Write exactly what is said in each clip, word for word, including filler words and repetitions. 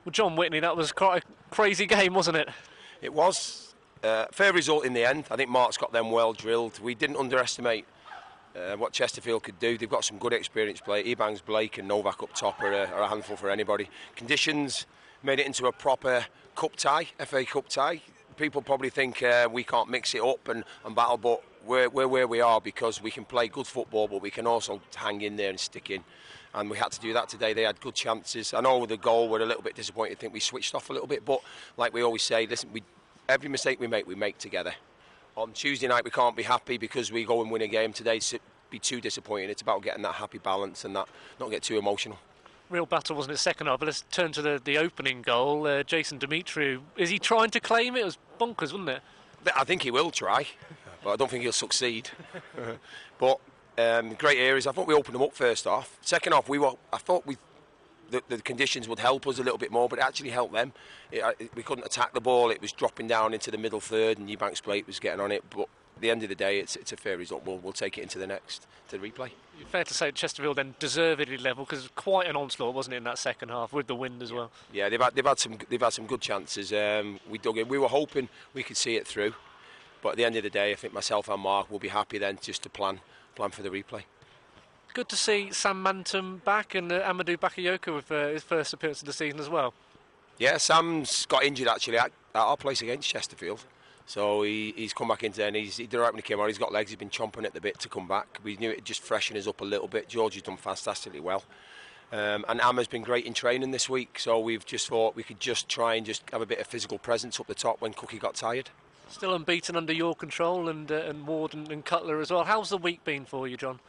Well, John Whitney, that was quite a crazy game, wasn't it? It was. Uh, fair result in the end. I think Mark's got them well drilled. We didn't underestimate uh, what Chesterfield could do. They've got some good experienced play. Ebanks, Blake and Novak up top are a, are a handful for anybody. Conditions made it into a proper cup tie, F A Cup tie. People probably think uh, we can't mix it up and, and battle, but we're, we're where we are because we can play good football, but we can also hang in there and stick in. And we had to do that today. They had good chances. I know with the goal we're a little bit disappointed. I think we switched off a little bit, but like we always say, listen, we, every mistake we make, we make together. On Tuesday night we can't be happy because we go and win a game. Today to be too disappointing. It's about getting that happy balance and that not get too emotional. Real battle, wasn't it, second half? But let's turn to the, the opening goal. Uh, Jason Demetriou, is he trying to claim it? It was bonkers, wasn't it? I think he will try, but I don't think he'll succeed. But um, great areas. I thought we opened them up first half. Second half, we were. I thought we the, the conditions would help us a little bit more, but it actually helped them. It, it, we couldn't attack the ball. It was dropping down into the middle third, and Eubanks Blake was getting on it. But at the end of the day, it's it's a fair result. We'll, we'll take it into the next to the replay. Fair to say Chesterfield then deservedly level because quite an onslaught, wasn't it, in that second half with the wind as well. Yeah, they've had they've had some they've had some good chances. Um, we dug in. We were hoping we could see it through, but at the end of the day, I think myself and Mark will be happy then just to plan plan for the replay. Good to see Sam Mantum back and uh, Amadou Bakayoko with uh, his first appearance of the season as well. Yeah, Sam's got injured actually at, at our place against Chesterfield. So he, he's come back in there and he's, he did right when he came on. He's got legs, he's been chomping at the bit to come back. We knew it'd just freshen us up a little bit. George has done fantastically well. Um, and Amma's been great in training this week, so we've just thought we could just try and just have a bit of physical presence up the top when Cookie got tired. Still unbeaten under your control and, uh, and Ward and, and Cutler as well. How's the week been for you, John?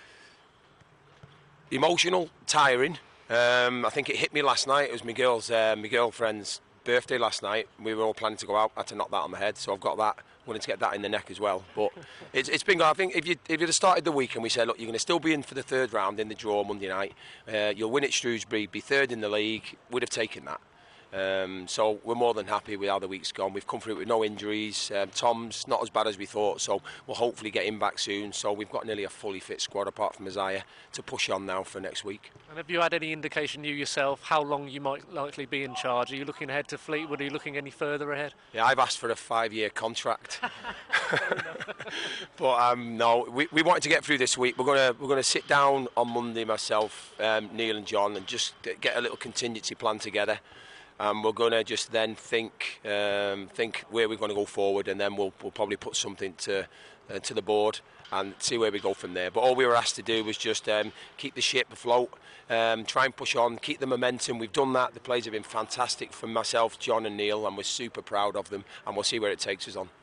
Emotional, tiring. Um, I think it hit me last night. It was my girl's, uh, my girlfriend's birthday last night. We were all planning to go out. I had to knock that on my head, so I've got that. Wanted to get that in the neck as well. But it's, it's been good. I think if you if you'd have started the week and we said, look, you're going to still be in for the third round in the draw Monday night. Uh, you'll win at Shrewsbury, be third in the league. Would have taken that. Um, so we're more than happy with how the week's gone. We've come through it with no injuries. Um, Tom's not as bad as we thought, so we'll hopefully get him back soon. So we've got nearly a fully fit squad apart from Isaiah to push on now for next week. And have you had any indication, you yourself, how long you might likely be in charge? Are you looking ahead to Fleetwood? Are you looking any further ahead? Yeah, I've asked for a five-year contract. But um, no, we, we wanted to get through this week. We're gonna we're gonna sit down on Monday, myself, um, Neil and John, and just get a little contingency plan together. And we're going to just then think um, think where we're going to go forward, and then we'll, we'll probably put something to uh, to the board and see where we go from there. But all we were asked to do was just um, keep the ship afloat, um, try and push on, keep the momentum. We've done that. The players have been fantastic from myself, John and Neil, and we're super proud of them, and we'll see where it takes us on.